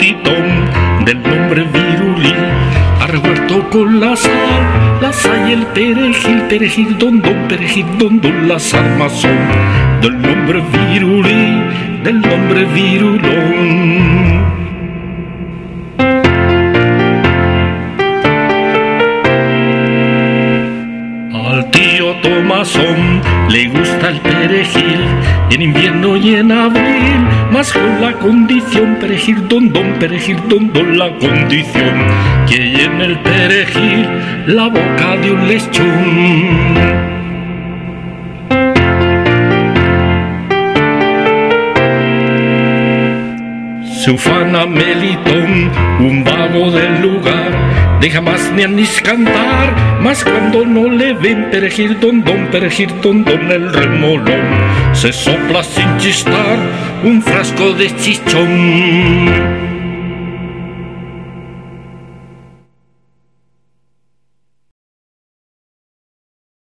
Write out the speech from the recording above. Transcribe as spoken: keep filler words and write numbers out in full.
melitón del nombre virulí, revuelto con la sal, la sal y el perejil, perejil don don, perejil don don, las armas son del nombre virulí, del nombre virulón. Al tío Tomasón le gusta el perejil, y en invierno y en abril, más con la condición, perejil don don, perejil don don, la condición que hay en el perejil la boca de un lechón. Se ufana Melitón, un vago del lugar, deja más ni anís cantar, más cuando no le ven, perejil don don, perejil don don, el remolón se sopla sin chistar un frasco de chichón.